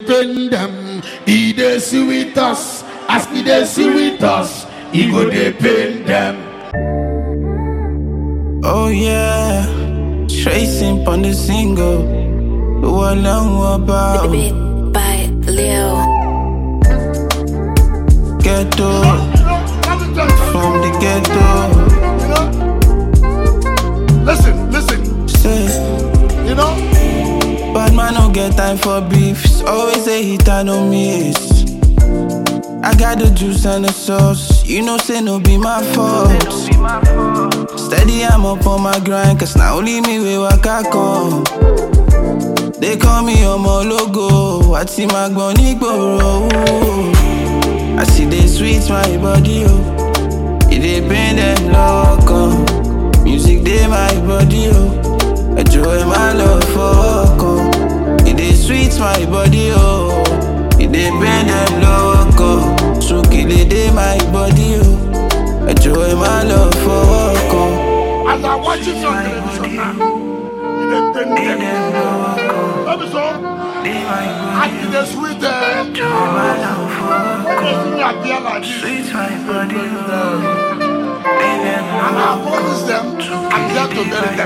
pain them, he dey see with us. As he dey see with us, he go dey pain them. Oh yeah, tracing on the single. What long about? By Leo. Ghetto, from the ghetto. Listen, Say, you know. bad man don't get time for beefs. Always say hit I no miss. I got the juice and the sauce. You know say no be my fault. Steady I'm up on my grind, cause now only me way waka come. They call me Omo Logo. What's in my gboni gboro? I see they sweet my body, oh. It dey pain them loco. Music dey my body, oh. Enjoy my love for come. It dey sweet my body, oh. It dey pain them loco. So kill it dey my body, oh. Enjoy my love for come. As I watch it on television now, it dey pain them. Let me so. I did the sweet when they sing at the like this. And I promise them, I'm there to bury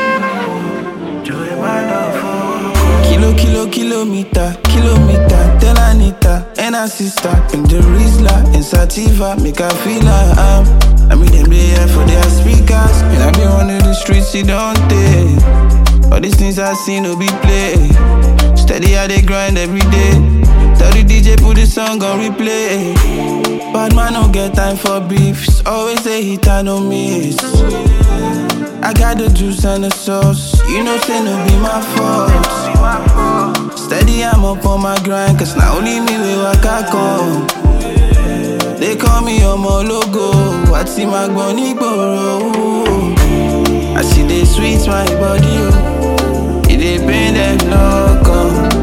Kilo, kilometer, tell Anita and her sister. In the Rizla, in Sativa, make her feel like I mean them they here for their speakers. And I be running the streets, see don't they? All these things I see no be play. Steady how they grind every day. Tell the DJ put the song on replay. Bad man don't get time for beefs. Always say hit I no miss. I got the juice and the sauce. You know say no be my fault. Steady I'm up on my grind, cause now only me way waka come. They call me Omo Logo. What's in my gboni gboro? I see they sweet my body, oh. It dey pain them loco.